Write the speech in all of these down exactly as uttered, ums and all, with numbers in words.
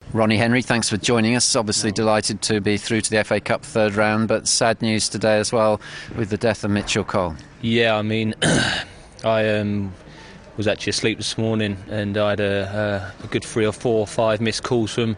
Ronnie Henry, thanks for joining us. Obviously delighted to be through to the F A Cup third round, but sad news today as well with the death of Mitchell Cole. Yeah, I mean, I um, was actually asleep this morning and I had a, a, a good three or four or five missed calls from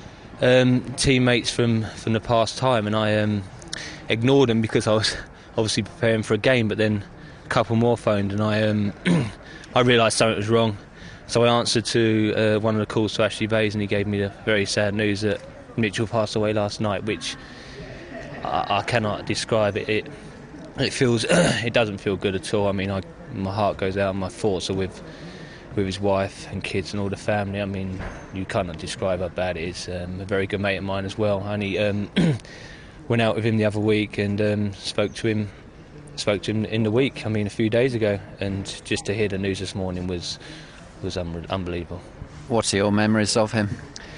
um, teammates from, from the past time, and I um, ignored them because I was obviously preparing for a game, but then a couple more phoned and I, um, I realised something was wrong. So I answered to uh, one of the calls to Ashley Bays, and he gave me the very sad news that Mitchell passed away last night, which I, I cannot describe. It, it it feels it doesn't feel good at all. I mean, I, my heart goes out and my thoughts are with with his wife and kids and all the family. I mean, you cannot describe how bad it is. Um, a very good mate of mine as well, and he um, went out with him the other week and um, spoke to him spoke to him in the week, I mean a few days ago, and just to hear the news this morning was was un- unbelievable. What are your memories of him?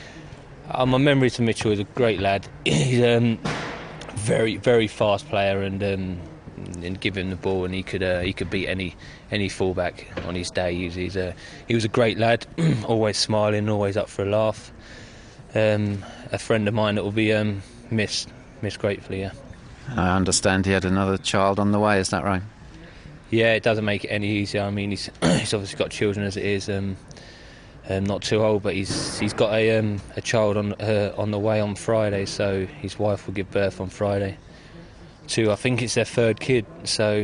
Uh, my memories of Mitchell is a great lad. He's a um, very, very fast player, and um, and give him the ball, and he could uh, he could beat any any fullback on his day. He's, he's a he was a great lad, always smiling, always up for a laugh. Um, a friend of mine that will be um, missed missed gratefully. Yeah. I understand he had another child on the way. Is that right? Yeah, it doesn't make it any easier. I mean, he's he's obviously got children as it is. Um, um, not too old, but he's he's got a um, a child on uh, on the way on Friday. So his wife will give birth on Friday to, I think it's their third kid. So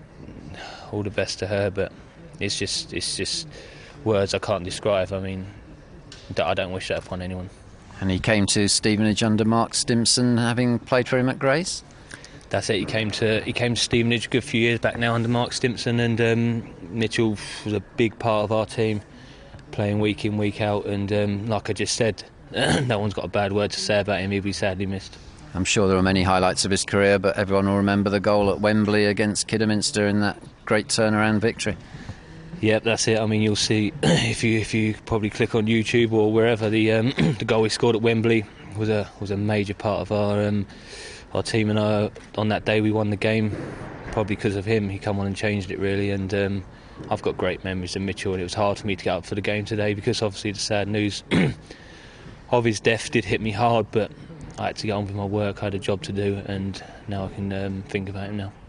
all the best to her. But it's just it's just words I can't describe. I mean, I don't wish that upon anyone. And he came to Stevenage under Mark Stimson, having played for him at Grace. That's it. He came to he came to Stevenage a good few years back now under Mark Stimson, and um, Mitchell was a big part of our team, playing week in, week out. And um, like I just said, no one's got a bad word to say about him. He'll be sadly missed. I'm sure there are many highlights of his career, but everyone will remember the goal at Wembley against Kidderminster in that great turnaround victory. Yep, that's it. I mean, you'll see if you if you probably click on YouTube or wherever, the um, the goal he scored at Wembley was a was a major part of our. Um, Our team, and uh, on that day we won the game, probably because of him. He come on and changed it really, and um, I've got great memories of Mitchell, and it was hard for me to get up for the game today because obviously the sad news of his death did hit me hard, but I had to get on with my work. I had a job to do, and now I can um, think about him now.